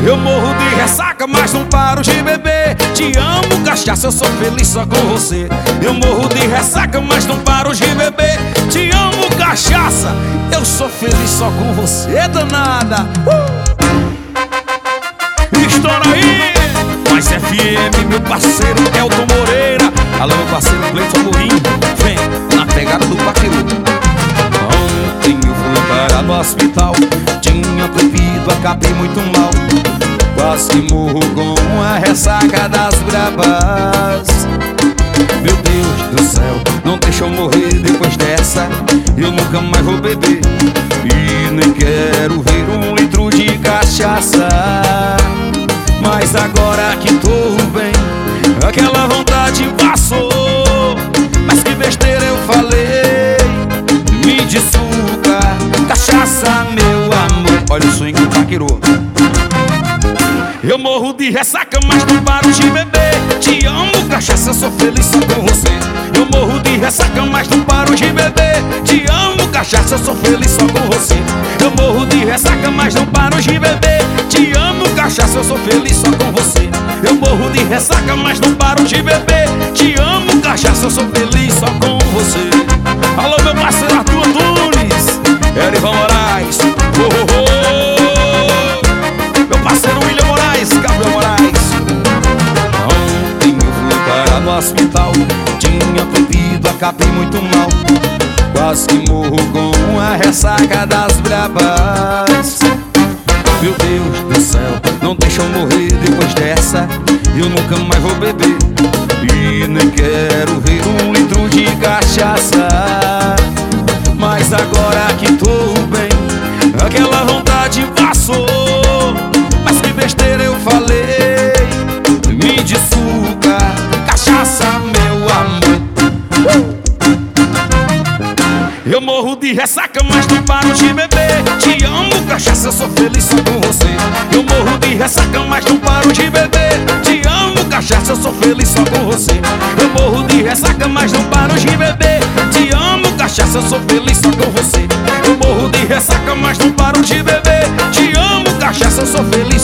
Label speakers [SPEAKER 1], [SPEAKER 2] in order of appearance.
[SPEAKER 1] Eu morro de ressaca, mas não paro de beber. Te amo, cachaça, eu sou feliz só com você. Eu morro de ressaca, mas não paro de beber. Te amo, cachaça, eu sou feliz só com você, danada. Estoura aí! Mais FM, meu parceiro Elton Moreira. Alô, meu parceiro Cleiton Mourinho. Vem na pegada do paqueiro. Ontem eu fui parar no hospital. Tinha bebido, acabei muito mal. Quase que morro com a ressaca das brabas. Meu Deus do céu, não deixa eu morrer depois dessa. Eu nunca mais vou beber e nem quero ver 1 litro de cachaça. Mas agora que tô bem, aquela vontade passou. Mas que besteira eu falei, me desculpa, cachaça, meu amor. Olha o swing do paquerô. Eu morro de ressaca, mas não paro de beber. Te amo, cachaça, eu sou feliz só com você. Eu morro de ressaca, mas não paro de beber. Te amo, cachaça, eu sou feliz só com você. Eu morro de ressaca, mas não paro de beber. Te amo, cachaça, eu sou feliz só com você. Eu morro de ressaca, mas não paro de beber. Te amo, cachaça, eu sou feliz só com você. Alô, meu parceiro Arthur Antunes, Erivan Moraes, meu parceiro William Moraes, Gabriel Moraes. Ontem eu fui parar no hospital. Tinha bebido, acabei muito mal. Quase que morro com a ressaca das brabas. Meu Deus do céu, não deixa eu morrer depois dessa. Eu nunca mais vou beber e nem quero ver 1 litro de cachaça. Mas agora que tô bem, aquela vontade passou. Mas que besteira eu falei, me desculpa, cachaça, meu amor. Eu morro de ressaca, mas não paro de beber. Te amo, cachaça, eu sou feliz só com você. Eu morro de ressaca, mas não paro de beber. Te amo, cachaça, eu sou feliz só com você. Eu morro de ressaca, mas não paro de beber. Te amo, cachaça, eu sou feliz só com você. Eu morro de ressaca, mas não paro de beber. Te amo, cachaça, eu sou feliz